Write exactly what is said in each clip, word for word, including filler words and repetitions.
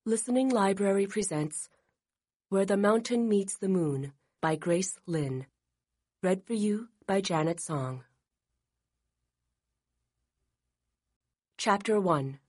Listening Library presents Where the Mountain Meets the Moon by Grace Lin. Read for you by Janet Song. Chapter one.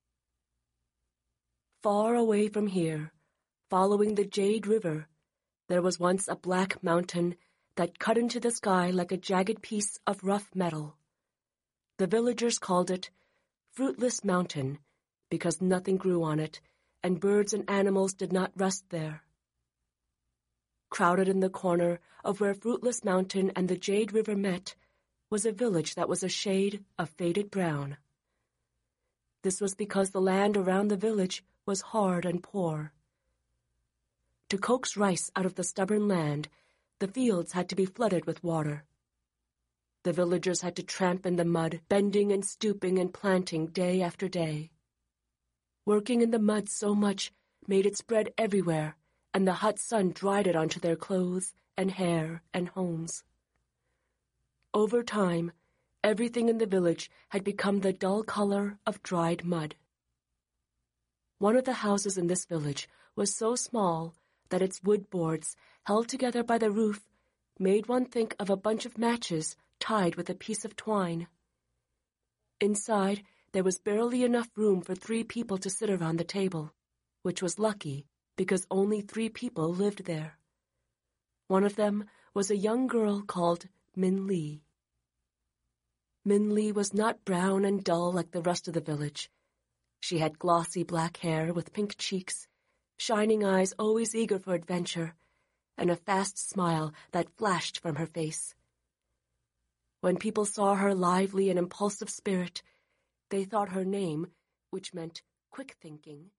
Far away from here, following the Jade River, there was once a black mountain that cut into the sky like a jagged piece of rough metal. The villagers called it Fruitless Mountain because nothing grew on it, and birds and animals did not rest there. Crowded in the corner of where Fruitless Mountain and the Jade River met was a village that was a shade of faded brown. This was because the land around the village was hard and poor. To coax rice out of the stubborn land, the fields had to be flooded with water. The villagers had to tramp in the mud, bending and stooping and planting day after day. Working in the mud so much made it spread everywhere, and the hot sun dried it onto their clothes and hair and homes. Over time, everything in the village had become the dull color of dried mud. One of the houses in this village was so small that its wood boards, held together by the roof, made one think of a bunch of matches tied with a piece of twine. Inside, there was barely enough room for three people to sit around the table, which was lucky because only three people lived there. One of them was a young girl called Min Lee. Min Lee was not brown and dull like the rest of the village. She had glossy black hair with pink cheeks, shining eyes always eager for adventure, and a fast smile that flashed from her face. When people saw her lively and impulsive spirit, they thought her name, which meant quick thinking,